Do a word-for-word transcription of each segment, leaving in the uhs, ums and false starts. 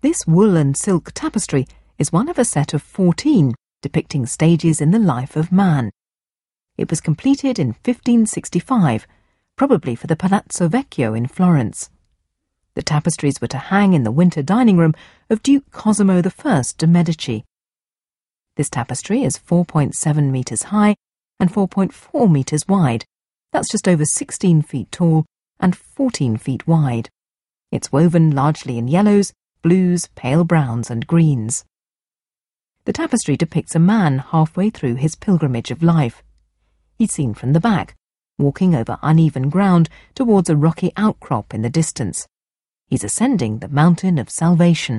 This wool and silk tapestry is one of a set of fourteen depicting stages in the life of man. It was completed in fifteen sixty-five, probably for the Palazzo Vecchio in Florence. The tapestries were to hang in the winter dining room of Duke Cosimo the First de' Medici. This tapestry is four point seven metres high and four point four metres wide. That's just over sixteen feet tall and fourteen feet wide. It's woven largely in yellows, blues, pale browns and greens. The tapestry depicts a man halfway through his pilgrimage of life. He's seen from the back, walking over uneven ground towards a rocky outcrop in the distance. He's ascending the mountain of salvation.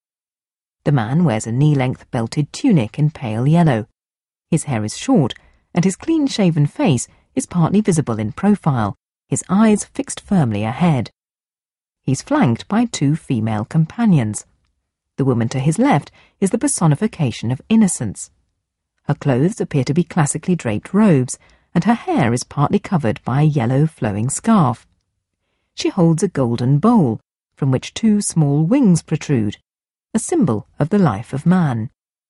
The man wears a knee-length belted tunic in pale yellow. His hair is short, and his clean-shaven face is partly visible in profile, his eyes fixed firmly ahead. He's flanked by two female companions. The woman to his left is the personification of innocence. Her clothes appear to be classically draped robes, and her hair is partly covered by a yellow flowing scarf. She holds a golden bowl, from which two small wings protrude, a symbol of the life of man.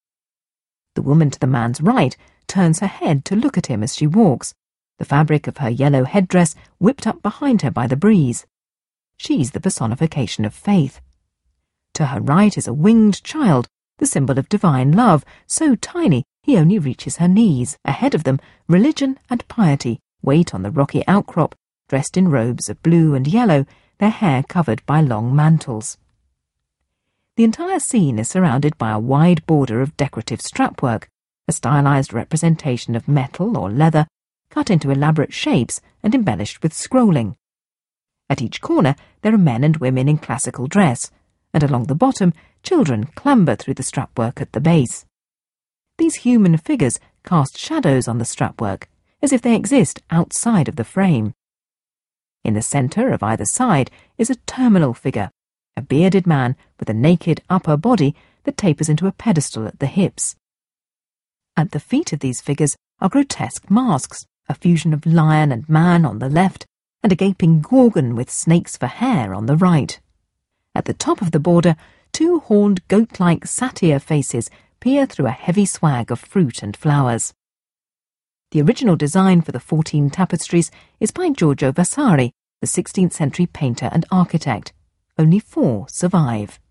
The woman to the man's right turns her head to look at him as she walks, the fabric of her yellow headdress whipped up behind her by the breeze. She's the personification of faith. To her right is a winged child, the symbol of divine love, so tiny he only reaches her knees. Ahead of them, religion and piety wait on the rocky outcrop, dressed in robes of blue and yellow, their hair covered by long mantles. The entire scene is surrounded by a wide border of decorative strapwork, a stylized representation of metal or leather, cut into elaborate shapes and embellished with scrolling. At each corner there are men and women in classical dress, and along the bottom children clamber through the strapwork at the base. These human figures cast shadows on the strapwork, as if they exist outside of the frame. In the centre of either side is a terminal figure, a bearded man with a naked upper body that tapers into a pedestal at the hips. At the feet of these figures are grotesque masks, a fusion of lion and man on the left, and a gaping gorgon with snakes for hair on the right. At the top of the border, two horned goat-like satyr faces peer through a heavy swag of fruit and flowers. The original design for the fourteen tapestries is by Giorgio Vasari, the sixteenth century painter and architect. Only four survive.